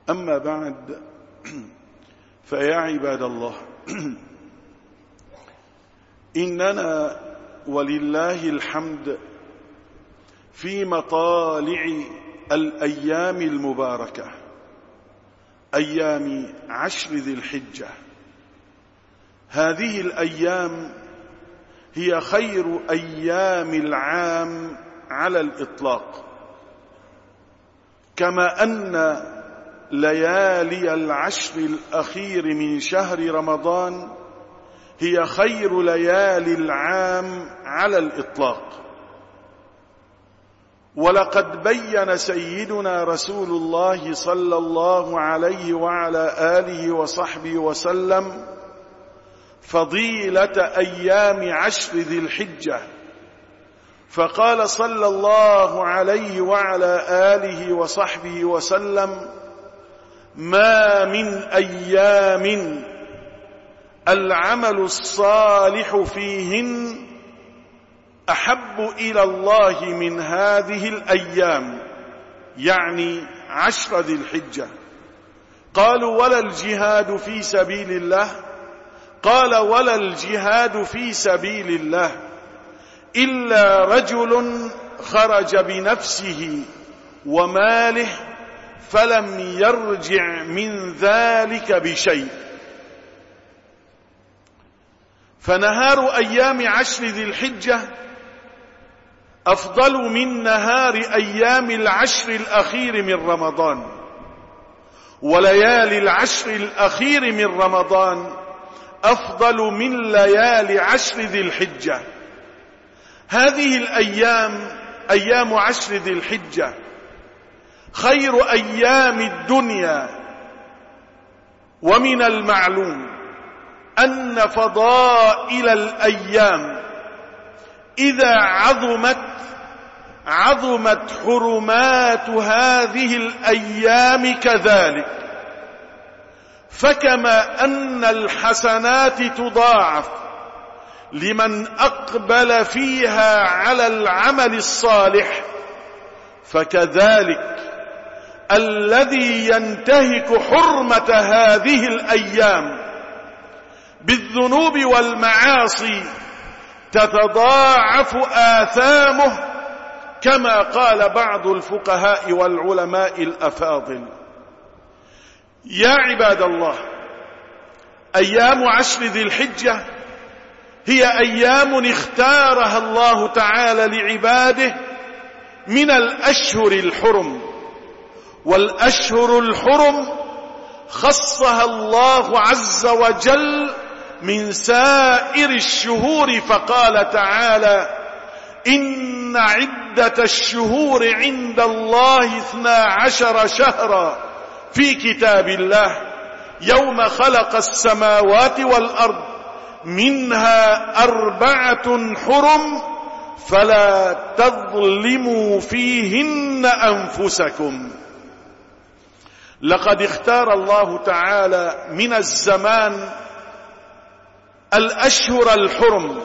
أما بعد، فيا عباد الله، إننا ولله الحمد في مطالع الأيام المباركة، أيام 10 ذي الحجة. هذه الأيام هي خير أيام العام على الإطلاق، كما أن ليالي 10 الأخير من شهر رمضان هي خير ليالي العام على الإطلاق. ولقد بين سيدنا رسول الله صلى الله عليه وعلى آله وصحبه وسلم فضيلة أيام 10 ذي الحجة، فقال صلى الله عليه وعلى آله وصحبه وسلم: ما من أيام العمل الصالح فيهن أحب إلى الله من هذه الأيام، يعني 10 ذي الحجة. قالوا: ولا الجهاد في سبيل الله؟ قال: ولا الجهاد في سبيل الله إلا رجل خرج بنفسه وماله فلم يرجع من ذلك بشيء. فنهار أيام 10 ذي الحجة أفضل من نهار أيام 10 الأخير من رمضان، وليالي 10 الأخير من رمضان أفضل من ليالي 10 ذي الحجة. هذه الأيام، أيام 10 ذي الحجة، خير أيام الدنيا. ومن المعلوم أن فضائل الأيام إذا عظمت حرمات هذه الأيام كذلك. فكما أن الحسنات تضاعف لمن أقبل فيها على العمل الصالح، فكذلك الذي ينتهك حرمة هذه الأيام بالذنوب والمعاصي تتضاعف آثامه، كما قال بعض الفقهاء والعلماء الأفاضل. يا عباد الله، أيام 10 ذي الحجة هي أيام اختارها الله تعالى لعباده من الأشهر الحرم، والأشهر الحرم خصها الله عز وجل من سائر الشهور، فقال تعالى: إن عدة الشهور عند الله 12 شهرا في كتاب الله يوم خلق السماوات والأرض منها 4 حرم فلا تظلموا فيهن أنفسكم. لقد اختار الله تعالى من الزمان الأشهر الحرم،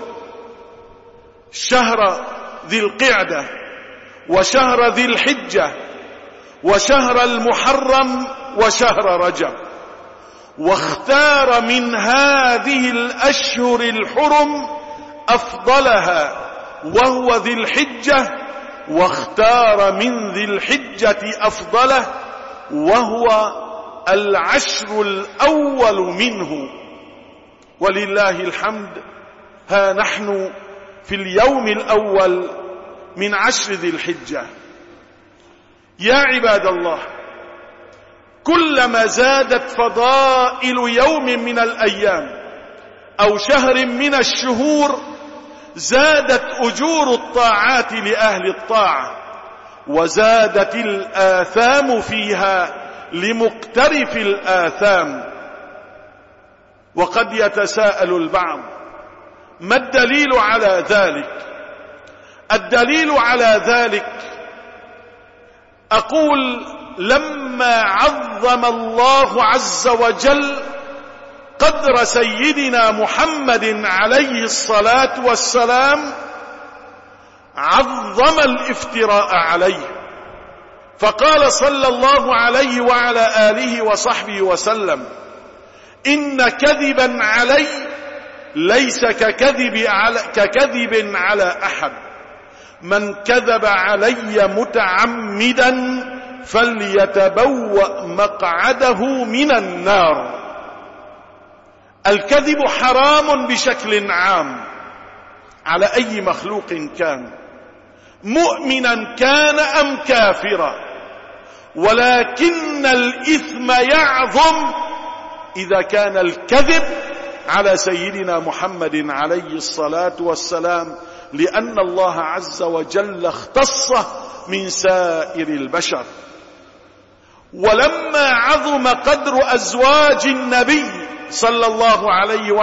شهر ذي القعدة وشهر ذي الحجة وشهر المحرم وشهر رجب، واختار من هذه الأشهر الحرم أفضلها وهو ذي الحجة، واختار من ذي الحجة أفضله وهو 10 الأول منه. ولله الحمد، ها نحن في اليوم الأول من 10 ذي الحجة. يا عباد الله، كلما زادت فضائل يوم من الأيام أو شهر من الشهور زادت أجور الطاعات لأهل الطاعة، وزادت الآثام فيها لمقترف الآثام. وقد يتساءل البعض: ما الدليل على ذلك؟ الدليل على ذلك، أقول: لما عظم الله عز وجل قدر سيدنا محمد عليه الصلاة والسلام عظم الافتراء عليه، فقال صلى الله عليه وعلى آله وصحبه وسلم: إن كذبا علي ليس ككذب على أحد، من كذب علي متعمدا فليتبوأ مقعده من النار. الكذب حرام بشكل عام على أي مخلوق كان، مؤمنا كان أم كافرا، ولكن الإثم يعظم إذا كان الكذب على سيدنا محمد عليه الصلاة والسلام، لأن الله عز وجل اختصه من سائر البشر. ولما عظم قدر أزواج النبي صلى الله عليه وسلم